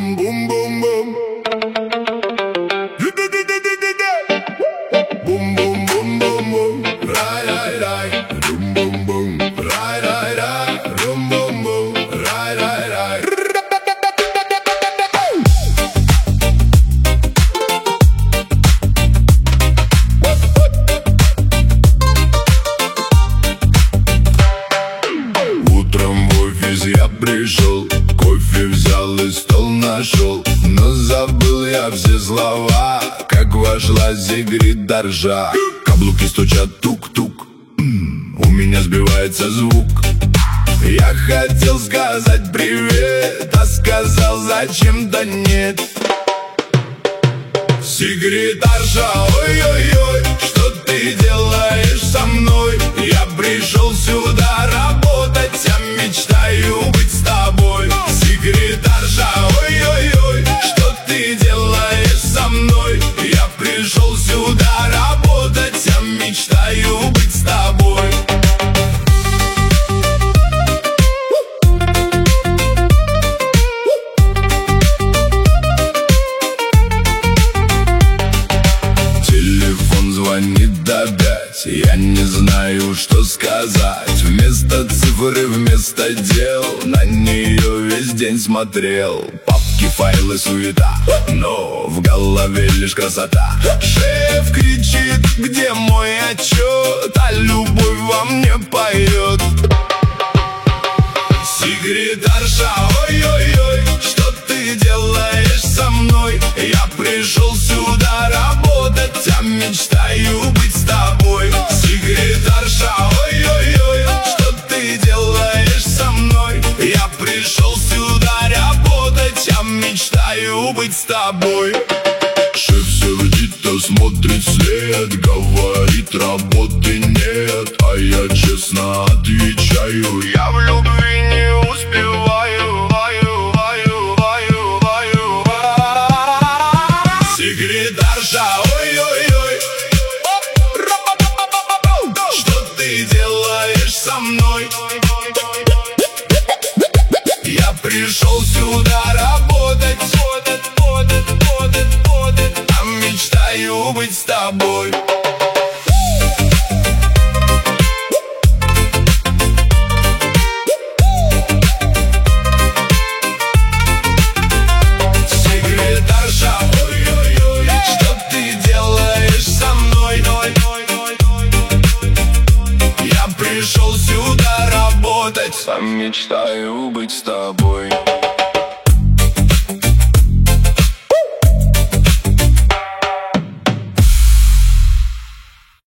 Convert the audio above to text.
Бум-бум-бум-бум. Бум-бум-бум-бум-бум. Рай-рай-рай. Бум-бум-бум. Рай-рай-рай. Бум-бум-бум. Рай-рай-рай. Утром в офис я пришел, кофе взял и стол нашел. Но забыл я все слова, как вошла секретарша. Каблуки стучат тук-тук, у меня сбивается звук. Я хотел сказать привет, а сказал зачем-то нет. Секретарша, ой-ой-ой, что ты делаешь со мной? Я пришел сюда работать, а мечтаю быть с тобой. Секретарша, ой-ой-ой, что ты делаешь со мной? Я пришел сюда работать, а мечтаю быть с тобой. Телефон звонит опять, я не знаю, что сказать. Вместо цифры, вместо дел, на нее весь день смотрел. Папки, файлы, суета, но в голове лишь красота. Шеф кричит, где мой отчет, а любовь во мне поет. Секретарша, ой-ой-ой, что ты делаешь со мной? Я пришел сюда работать, а мечтаю быть с тобой. Секретарша, ой-ой-ой, что ты делаешь со мной? Я пришел сюда работать, а мечтаю быть с тобой. Шеф сердито смотрит вслед, говорит, работы нет. А я честно отвечаю, я в любви не успеваю. Секретарша, ой-ой-ой, что ты делаешь со мной? Я пришел сюда работать, а мечтаю быть с тобой. Секретарша, ой-ой-ой, что ты делаешь со мной? Я пришел сюда работать, а мечтаю быть с тобой.